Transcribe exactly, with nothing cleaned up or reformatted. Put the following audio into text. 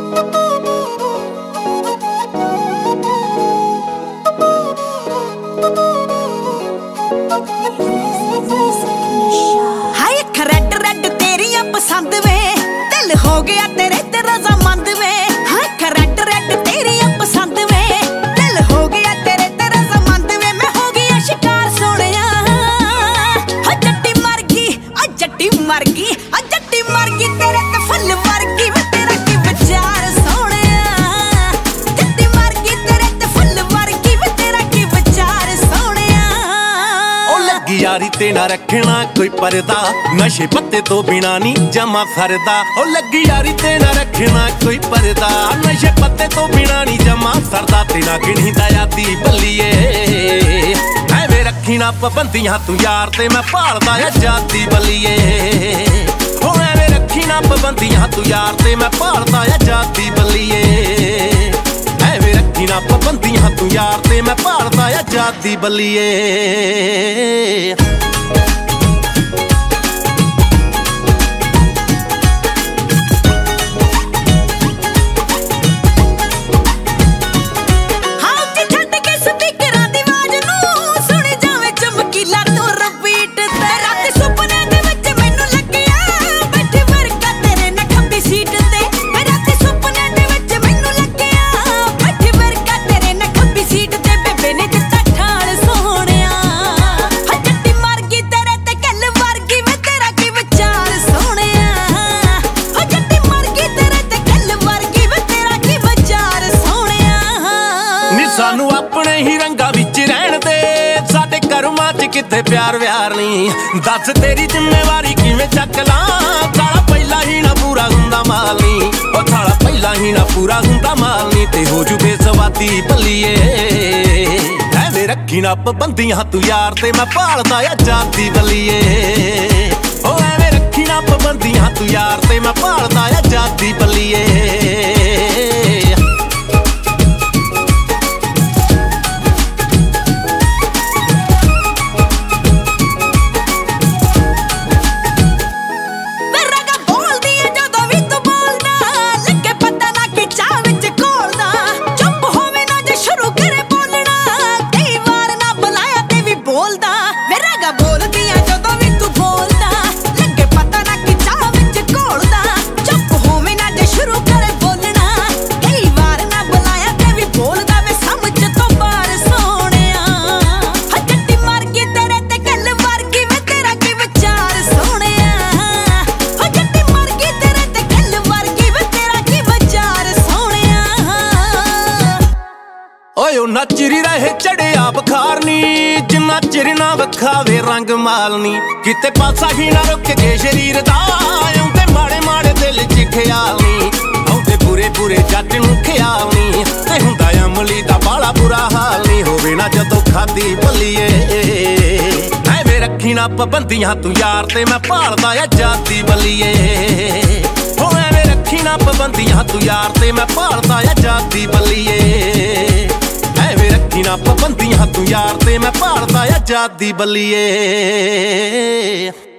हाय red red तेरियां पसंद वे दिल हो गया तेरे ते रज़ामंद वे। हाय रेड रेड तेरियां पसंद वे दिल हो गया तेरे ते रज़ामंद वे। मैं हो गया शिकार सोहणिया हो जट्टी मर गई ओ जट्टी मर गई ओ जट्टी मर गई तेरे ते फुल वर्गी वे तेरा की विचार सोहणिया। जट्टी मर गई तेरे ते फुल वर्गी वे तेरा की विचार सोहणिया। ओ लगी यारी ते ना रखना कोई परदा नशे पत्ते तो बिना नी जमा सरदा। ओ लगी यारी ते ना रखना कोई परदा नशे पत्ते तो बिना नी जमा सरदा। तेना गिणी दयादी बल्लीए ऐवें रखी ना पाबंदियां तू यार ते मैं भालदा आजादी बल्लीए। ओ ऐवें रखी ना पाबंदियां तू यार ते मैं भालदा आजादी बल्लीए। ऐवें रखी ना पाबंदियां तू यार ते मैं भालदा आजादी बल्लीए। सानू अपने ही रंगा विच रहन दे साडे कर्मां च किथे प्यार व्यार नहीं। दस तेरी जिम्मेवारी किवें चक लां थाला पहला ही ना पूरा हुंदा माल नी। ओ थाला पहला ही ना पूरा हुंदा माल नी ते हो जू बेसवादी बल्लीए। ऐवें रखी ना पाबंदियां तू यार ते मैं भालदा आजादी बल्लीए। ओ ऐवें रखी ना पाबंदियां तू यार ते मैं भालदा आजादी बल्लीए। ना चिरी रहे चढ़िया बखार नी जिन्ना चिर ना वखावे रंग मालनी। किते पासा ही ना रुक के शरीर दा आउंदे माड़े माड़े दिल च ख्याल नी। आउंदे पूरे पूरे जट नूं ख्याल नी ते हुंदा अमली दा बाला बुरा हाल नी। होवे ना जदों खादी बल्लीए ऐवें रखी ना पाबंदियां तू यार ते मैं भालदा आजादी बल्लीए। हो ऐवें रखी ना पाबंदियां तू यार ते मैं भालदा आजादी बल्लीए। ऐवें रखी ना पाबंदियां तू यार ते मैं भालदा आजादी बल्लीए।